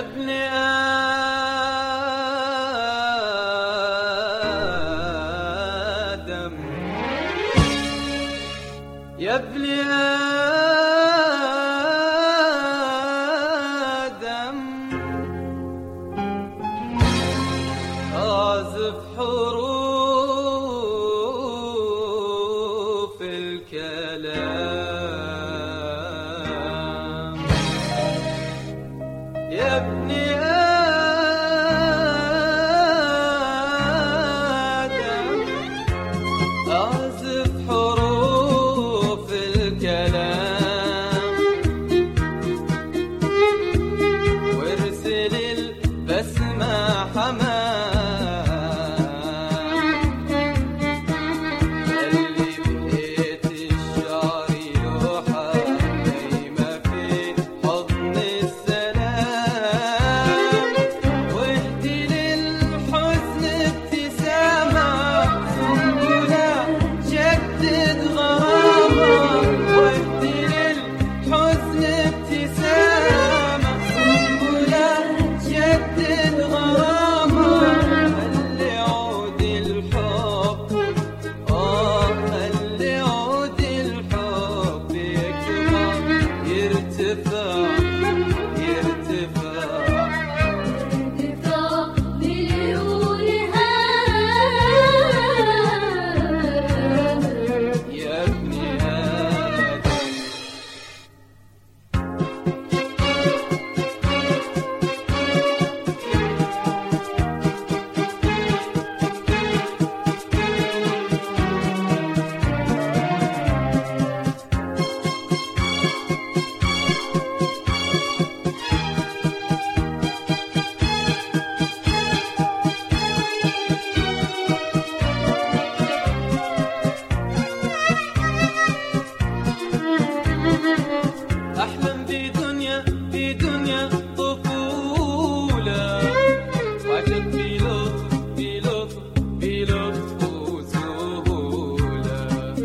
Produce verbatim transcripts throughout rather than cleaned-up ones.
ابن آدم يا ابن آدم أعزف حروف الكلام يا ابن آدم أعزف حروف الكلام وارسل البسمة حمام اللي بقيت الشعر يوحى نايمة في حضن السلام واهدي للحزن ابتسامة سنبلة جدد غرامة واهدي للحزن ابتسامة سنبلة جدد غرامة خلي عود الحب آه خلي عود الحب يكبر يرتفع يرتفع ارتفاع مليونها يا ابن آدم أحلم بدنيا بدنيا طفولة وعشق بلطف بلطف بلطف وسهولة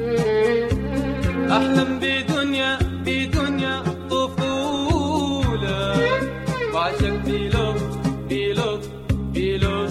أحلم بدنيا بدنيا طفولة وعشق بلطف بلطف بلطف